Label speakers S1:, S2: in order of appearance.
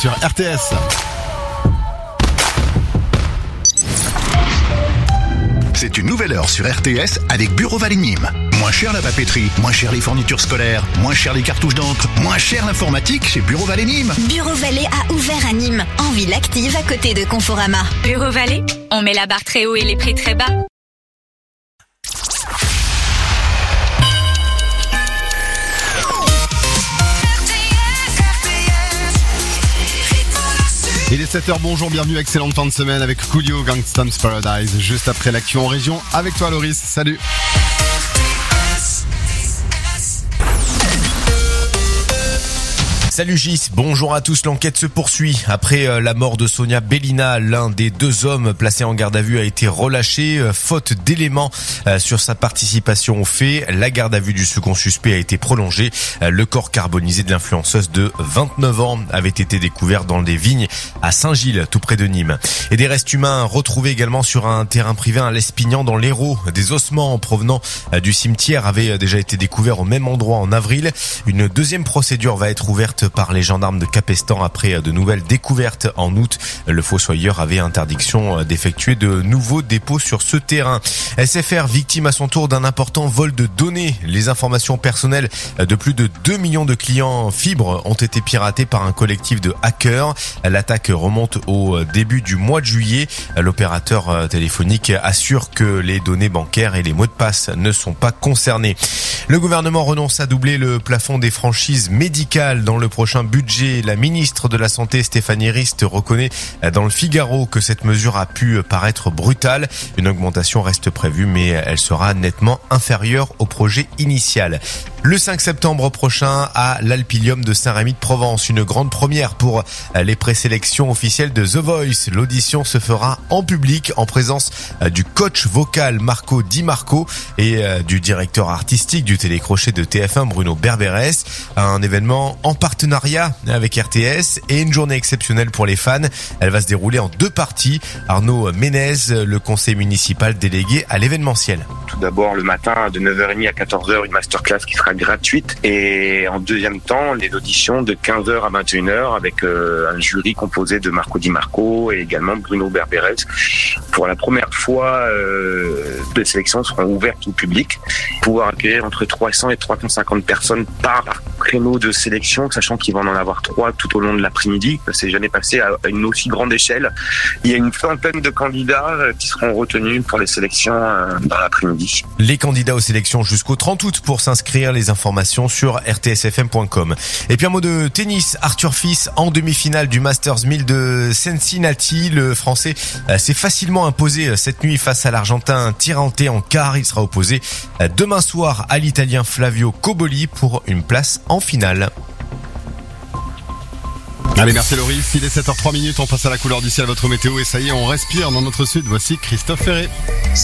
S1: sur RTS.
S2: C'est une nouvelle heure sur RTS avec Bureau Vallée Nîmes. Moins cher la papeterie, moins cher les fournitures scolaires, moins cher les cartouches d'encre, moins cher l'informatique chez Bureau Vallée Nîmes.
S3: Bureau Vallée a ouvert à Nîmes, en ville active à côté de Conforama.
S4: Bureau Vallée, on met la barre très haut et les prix très bas.
S1: Il est 7h, bonjour, bienvenue, excellente fin de semaine avec Coolio, Gangsta's Paradise, juste après l'actu en région. Avec toi Loris, salut.
S5: Salut Gis, bonjour à tous, l'enquête se poursuit. Après la mort de Sonia Bellina, l'un des deux hommes placés en garde à vue a été relâché, faute d'éléments sur sa participation au fait. La garde à vue du second suspect a été prolongée. Le corps carbonisé de l'influenceuse de 29 ans avait été découvert dans des vignes à Saint-Gilles, tout près de Nîmes. Et des restes humains retrouvés également sur un terrain privé à Lespignan dans l'Hérault. Des ossements provenant du cimetière avaient déjà été découverts au même endroit en avril. Une deuxième procédure va être ouverte par les gendarmes de Capestan après de nouvelles découvertes en août. Le fossoyeur avait interdiction d'effectuer de nouveaux dépôts sur ce terrain. SFR, victime à son tour d'un important vol de données. Les informations personnelles de plus de 2 millions de clients fibres ont été piratées par un collectif de hackers. L'attaque remonte au début du mois de juillet. L'opérateur téléphonique assure que les données bancaires et les mots de passe ne sont pas concernés. Le gouvernement renonce à doubler le plafond des franchises médicales dans le prochain budget. La ministre de la Santé, Stéphanie Rist, reconnaît dans le Figaro que cette mesure a pu paraître brutale. Une augmentation reste prévue, mais elle sera nettement inférieure au projet initial. Le 5 septembre prochain, à l'Alpilium de Saint-Rémy-de-Provence, une grande première pour les présélections officielles de The Voice. L'audition se fera en public en présence du coach vocal Marco Di Marco et du directeur artistique du télécrochet de TF1 Bruno Berberès. Un événement en partenariat avec RTS et une journée exceptionnelle pour les fans. Elle va se dérouler en deux parties. Arnaud Ménez, le conseiller municipal délégué à l'événementiel.
S6: Tout d'abord, le matin de 9h30 à 14h, une masterclass qui sera gratuite. Et en deuxième temps, les auditions de 15h à 21h avec un jury composé de Marco Di Marco et également Bruno Berberès. Pour la première fois, les sélections seront ouvertes au public, pouvoir accueillir entre 300 et 350 personnes par créneau de sélection, sachant qu'il va en avoir 3 tout au long de l'après-midi. Ça s'est jamais passé à une aussi grande échelle. Il y a une centaine de candidats qui seront retenus pour les sélections dans l'après-midi.
S5: Les candidats aux sélections jusqu'au 30 août pour s'inscrire, les informations sur rtsfm.com. Et puis un mot de tennis, Arthur Fils en demi-finale du Masters 1000 de Cincinnati. Le Français s'est facilement imposé cette nuit face à l'Argentin Tirante en quart. Il sera opposé demain soir à l'Italien Flavio Cobolli pour une place en finale.
S1: Allez, merci Loris, il est 7h03, on passe à la couleur du ciel, votre météo, et ça y est, on respire dans notre sud. Voici Christophe Ferré.